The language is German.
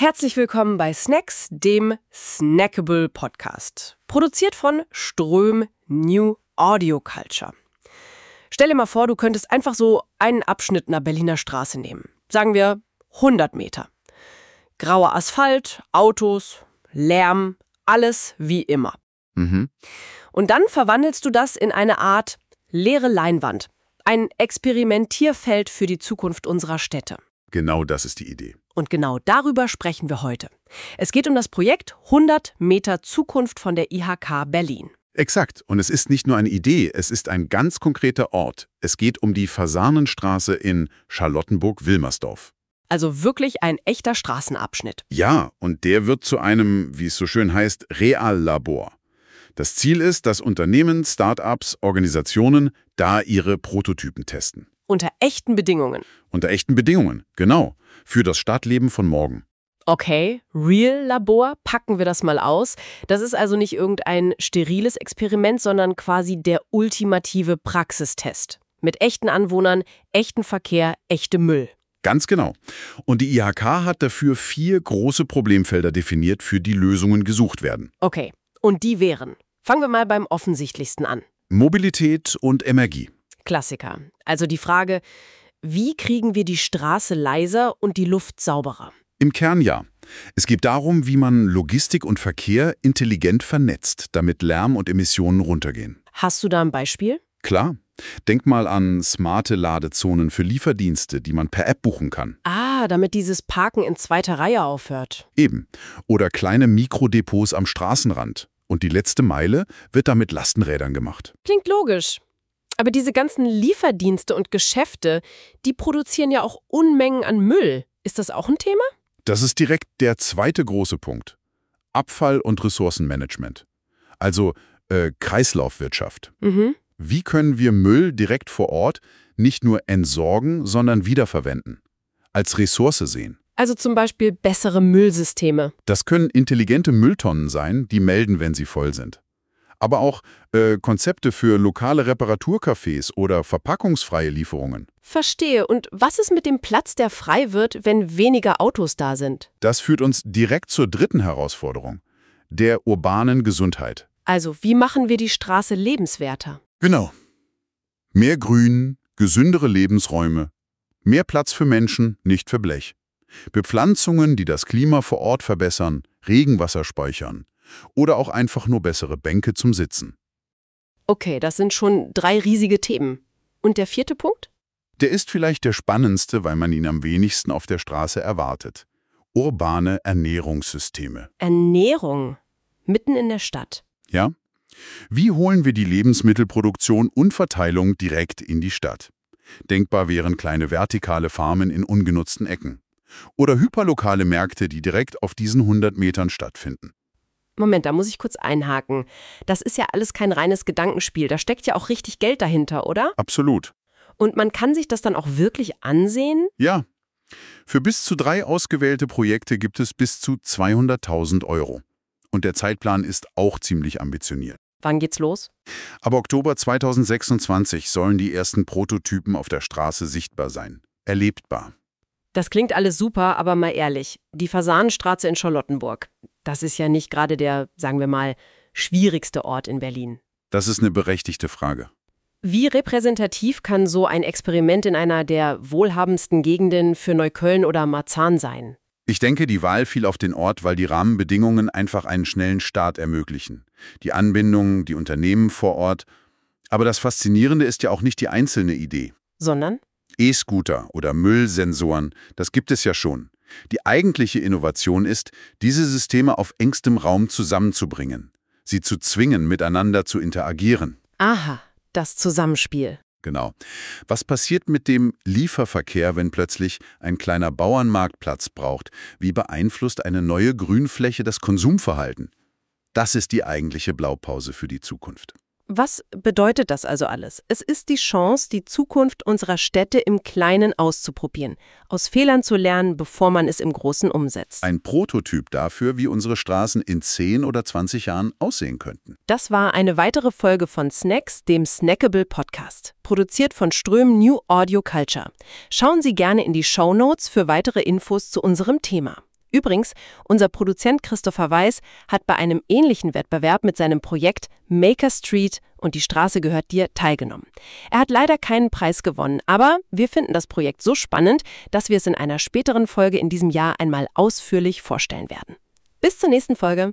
Herzlich willkommen bei Snacks, dem Snackable Podcast. Produziert von Ström New Audio Culture. Stell dir mal vor, du könntest einfach so einen Abschnitt einer Berliner Straße nehmen. Sagen wir 100 Meter. Grauer Asphalt, Autos, Lärm, alles wie immer. Und dann verwandelst du das in eine Art leere Leinwand. Ein Experimentierfeld für die Zukunft unserer Städte. Genau das ist die Idee. Und genau darüber sprechen wir heute. Es geht um das Projekt 100 Meter Zukunft von der IHK Berlin. Exakt. Und es ist nicht nur eine Idee, es ist ein ganz konkreter Ort. Es geht um die Fasanenstraße in Charlottenburg-Wilmersdorf. Also wirklich ein echter Straßenabschnitt. Ja, und der wird zu einem, wie es so schön heißt, Reallabor. Das Ziel ist, dass Unternehmen, Start-ups, Organisationen da ihre Prototypen testen. Unter echten Bedingungen. Unter echten Bedingungen, genau. Für das Stadtleben von morgen. Okay, Real-Labor, packen wir das mal aus. Das ist also nicht irgendein steriles Experiment, sondern quasi der ultimative Praxistest. Mit echten Anwohnern, echten Verkehr, echtem Müll. Ganz genau. Und die IHK hat dafür 4 große Problemfelder definiert, für die Lösungen gesucht werden. Okay, und die wären. Fangen wir mal beim offensichtlichsten an. Mobilität und Energie. Klassiker. Also die Frage, wie kriegen wir die Straße leiser und die Luft sauberer? Im Kern ja. Es geht darum, wie man Logistik und Verkehr intelligent vernetzt, damit Lärm und Emissionen runtergehen. Hast du da ein Beispiel? Klar. Denk mal an smarte Ladezonen für Lieferdienste, die man per App buchen kann. Ah, damit dieses Parken in zweiter Reihe aufhört. Eben. Oder kleine Mikrodepots am Straßenrand. Und die letzte Meile wird dann mit Lastenrädern gemacht. Klingt logisch. Aber diese ganzen Lieferdienste und Geschäfte, die produzieren ja auch Unmengen an Müll. Ist das auch ein Thema? Das ist direkt der zweite große Punkt. Abfall- und Ressourcenmanagement. Also Kreislaufwirtschaft. Wie können wir Müll direkt vor Ort nicht nur entsorgen, sondern wiederverwenden? Als Ressource sehen. Also zum Beispiel bessere Müllsysteme. Das können intelligente Mülltonnen sein, die melden, wenn sie voll sind. Aber auch Konzepte für lokale Reparaturcafés oder verpackungsfreie Lieferungen. Verstehe. Und was ist mit dem Platz, der frei wird, wenn weniger Autos da sind? Das führt uns direkt zur dritten Herausforderung, der urbanen Gesundheit. Also, wie machen wir die Straße lebenswerter? Genau. Mehr Grün, gesündere Lebensräume, mehr Platz für Menschen, nicht für Blech. Bepflanzungen, die das Klima vor Ort verbessern, Regenwasser speichern. Oder auch einfach nur bessere Bänke zum Sitzen. Okay, das sind schon 3 riesige Themen. Und der 4. Punkt? Der ist vielleicht der spannendste, weil man ihn am wenigsten auf der Straße erwartet. Urbane Ernährungssysteme. Ernährung. Mitten in der Stadt. Ja? Wie holen wir die Lebensmittelproduktion und Verteilung direkt in die Stadt? Denkbar wären kleine vertikale Farmen in ungenutzten Ecken. Oder hyperlokale Märkte, die direkt auf diesen 100 Metern stattfinden. Moment, da muss ich kurz einhaken. Das ist ja alles kein reines Gedankenspiel. Da steckt ja auch richtig Geld dahinter, oder? Absolut. Und man kann sich das dann auch wirklich ansehen? Ja. Für bis zu 3 ausgewählte Projekte gibt es bis zu 200.000 €. Und der Zeitplan ist auch ziemlich ambitioniert. Wann geht's los? Ab Oktober 2026 sollen die ersten Prototypen auf der Straße sichtbar sein. Erlebbar. Das klingt alles super, aber mal ehrlich. Die Fasanenstraße in Charlottenburg, das ist ja nicht gerade der, sagen wir mal, schwierigste Ort in Berlin. Das ist eine berechtigte Frage. Wie repräsentativ kann so ein Experiment in einer der wohlhabendsten Gegenden für Neukölln oder Marzahn sein? Ich denke, die Wahl fiel auf den Ort, weil die Rahmenbedingungen einfach einen schnellen Start ermöglichen. Die Anbindung, die Unternehmen vor Ort. Aber das Faszinierende ist ja auch nicht die einzelne Idee. Sondern? E-Scooter oder Müllsensoren, das gibt es ja schon. Die eigentliche Innovation ist, diese Systeme auf engstem Raum zusammenzubringen. Sie zu zwingen, miteinander zu interagieren. Aha, das Zusammenspiel. Genau. Was passiert mit dem Lieferverkehr, wenn plötzlich ein kleiner Bauernmarkt Platz braucht? Wie beeinflusst eine neue Grünfläche das Konsumverhalten? Das ist die eigentliche Blaupause für die Zukunft. Was bedeutet das also alles? Es ist die Chance, die Zukunft unserer Städte im Kleinen auszuprobieren, aus Fehlern zu lernen, bevor man es im Großen umsetzt. Ein Prototyp dafür, wie unsere Straßen in 10 oder 20 Jahren aussehen könnten. Das war eine weitere Folge von Snacks, dem Snackable Podcast, produziert von Ström New Audio Culture. Schauen Sie gerne in die Shownotes für weitere Infos zu unserem Thema. Übrigens, unser Produzent Christopher Weiß hat bei einem ähnlichen Wettbewerb mit seinem Projekt Maker Street und die Straße gehört dir teilgenommen. Er hat leider keinen Preis gewonnen, aber wir finden das Projekt so spannend, dass wir es in einer späteren Folge in diesem Jahr einmal ausführlich vorstellen werden. Bis zur nächsten Folge.